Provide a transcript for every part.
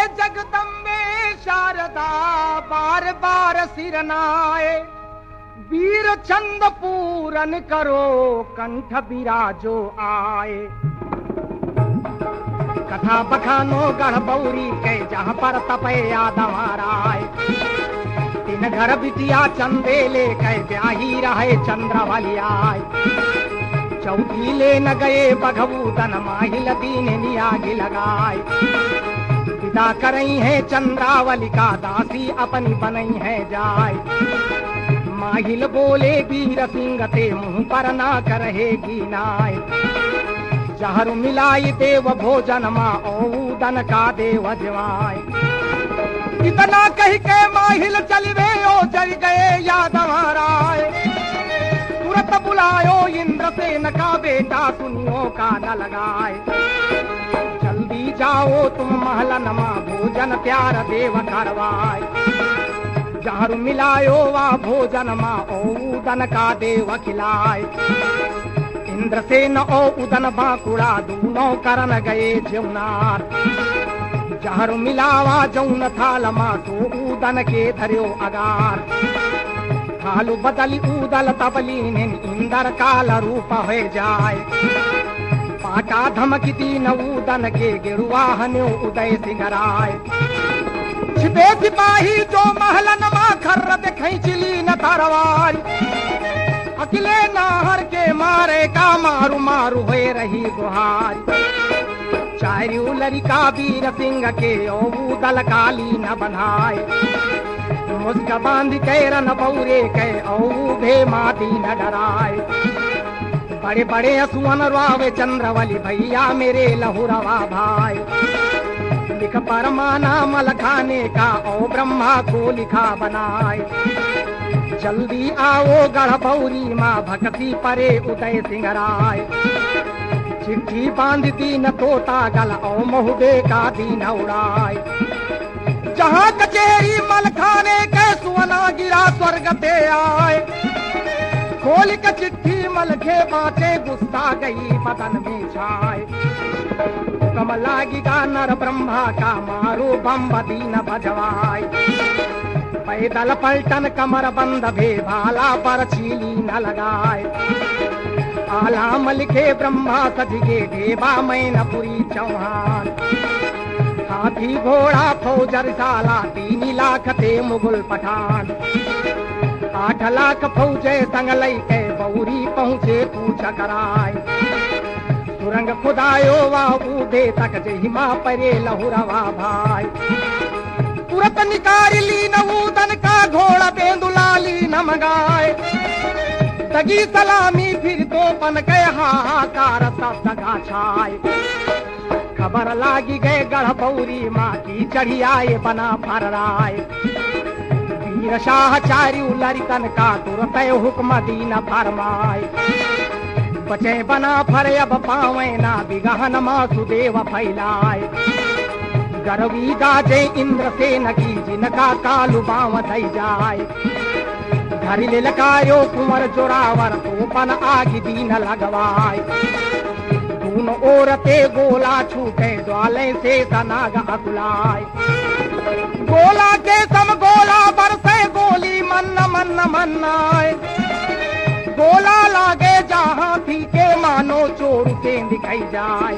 जगदम्बे शारदा बार बार सिर नाए, वीर चंद पूरन करो कंठ बिराजो आए। कथा बखानो गढ़ बौरी के जहाँ पर तपे यादवाराय, तीन घर बिटिया चंदेले कह ब्याही रहे चंद्रवलियाय। चौथी ले न गए बघबू तन माहिल दीन नियागी लगाए। विदा करई है चंद्रावली का दासी अपनी बनई है जाय। माहिल बोले वीर सिंह ते मुंह पर ना करहेगी नाय। जहर मिलाई देव भोजन माँ औदन का देव जवाय। इतना कह के माहिल चलिवे ओ जल गए यादवाराय। तुरंत बुलायो इंद्रसेन का बेटा सुनियो का न लगाए। जल्दी जाओ तुम महलन माँ भोजन प्यार देव करवाए। जहर मिलायो वा भोजन माँ औदन का देव खिलाए। इंद्रसेन ओ उदन बांकुड़ा दूनों करन गए जौनार। जहर मिलावा जौन थाल माँ तो उदन के धर्यो अगार। थालु बदली उदल तबलीन इंदर काल रूप हो जाए। पाटा धमकी दीन उदन के गिरुवाहन्यो उदय सिंगराय। छिपे सिपाही जो महलन माँ खर्र देखई चिली न तरवार। अकेले नाहर के मारे का मारू मारू होए रही गुहार। चारू लड़का वीर सिंह के ओ दल काली न बंधाए। मुस्क बांध के रन बौरे के औ भे माती न डराए। बड़े बड़े असुअन रावे चंद्रवली भैया मेरे लहुरवा भाई। लिख परमाना मल खाने का ओ ब्रह्मा को लिखा बनाए। जल्दी आओ गढ़ बौरी माँ भक्ति परे उदय सिंगराय। चिट्ठी बांध दीन तोता गल ओ महुबे का दीन उड़ाए। जहाँ कचेरी मल खाने के सुवना गिरा स्वर्ग ते आए। खोल के चिट्ठी मल के बाटे गुस्सा गई बदन में छाए। कम लागिगा नर ब्रह्मा का मारो बम दीन भजवाए। पैदल पलटन कमर बंद भे भाला पर छीली न लगाए। आलाम लिखे ब्रह्मा सजगे देवा मैनपुरी चौहान। हाथी घोड़ा फौजर साला 3 लाख थे मुगल पठान। 8 लाख फौजे संगलई के बौरी पहुँचे पूछ कराए। सुरंग खुदायो वाहू दे तक जहिमा परे लहुरवा भाई। तुरंत निकाल ली नवूदन का घोड़ा बेंदुलाली न मंगाए। दगी सलामी फिर तो पन गए हाहाकार सब जगह छाए। खबर लागी गए गढ़ बौरी माँ की चढ़ी आए बना फर्राए। वीर शाह चारू लड़कन का तुरंत हुक्म दीन फरमाए। बचे बना फर अब पावे ना बिगहन मासुदेव फैलाए। गर्वी गाजे इंद्रसेन की जिनका कालु बाव दई जाए। धरि ललकायो कुंवर जोरावर तोपन आगि दीन लगवाए। दून ओरते गोला छूटे द्वाले से तनाग अकुलाए। गोला के सम गोला बरसे गोली मन्न मन्न मन्नाए। गोला लागे जहाँ थी के मानो चोर के दिखाई जाए।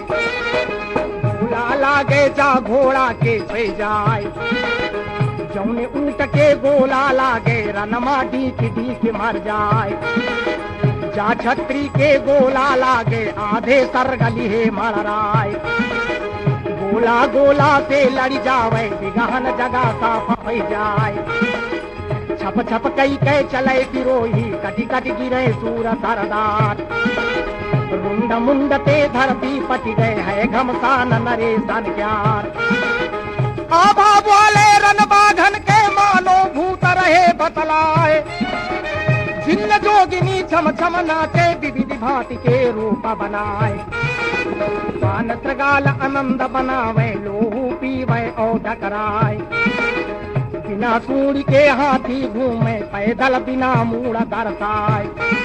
गोला लागे जा घोड़ा के छे जाए। जौने ऊंट के गोला लागे रनमा डीक डीक मर जाए। जा छत्री के गोला लागे आधे सरगली है मराए। गोला गोला से लड़ जावे बिगहन जगह साफ हो जाए। छप छप कई के चले पिरोही कटी कटी गिरे सूर सरदार। रुंड मुंड ते धरती पटी गए है घमसान नरे सनक्यार। आभा वाले रन बाघन के मानो भूत रहे बतलाए। जिन्न जोगिनी छम छम नाचे विविध भांति के रूप बनाए। पान त्रगाल आनंद बनावे लोहू पीवे और डकराए। बिना सूढ़ के हाथी घूमे पैदल बिना मूड़ दरसाए।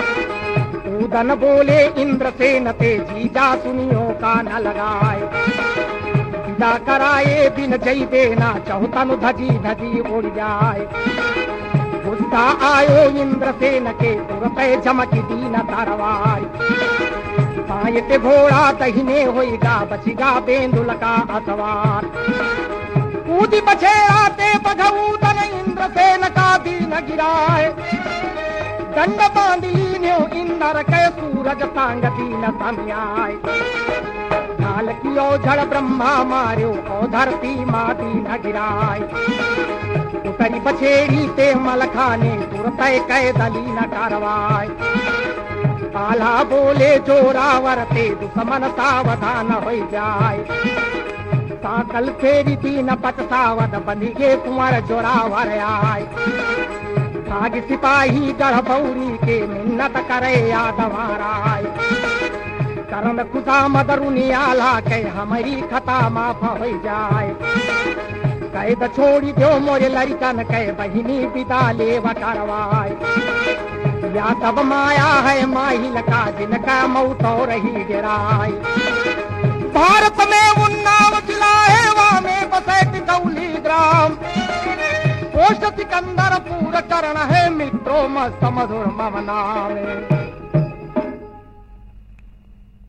उदन बोले इंद्रसेन ते जीजा सुनियो का न लगाए। पूजा कराए बिन जई देना चाहु तनु धजी धजी उड़ जाए। गुस्सा आयो इंद्रसेन के तुरते चमकी दीन तरवार। पायते घोड़ा दहिने होइगा बचिगा बेंदुल का अथवार। कूदी बछे आते बघऊदन इंद्रसेन का दीन गिराए। दंड बांध लीन्यो इंद्र के सूरज तांग दीन समियाए। काल कियो झड़ ब्रह्मा मार्यो ओ धरती माँ दीन गिराए। उतरी बछेड़ी ते मलखाने तुरते कै दलीन करवाए। काला बोले जोरावर ते दुश्मन सावधान हो जाए। साकल फेरी दीन पट सावध बंधिगे कुंवर जोरावर आए। भाग सिपाही गढ़ बौरी के मिन्नत करे यादवाराय। करन खुदा मदरुनियाला के हमारी खता माफ हो जाए। कैद छोड़ी दो मोरे लड़कन के बहिनी पिता लेव करवाए। या तब माया है माहिल का जिनका मौत हो रही गिराई। भारत में उन्नाव जिला है वहाँ में बसे टिकौली ग्राम। पोस्ट सिकंदर पूर करण है मित्रों मस्त मधुर मम नाम।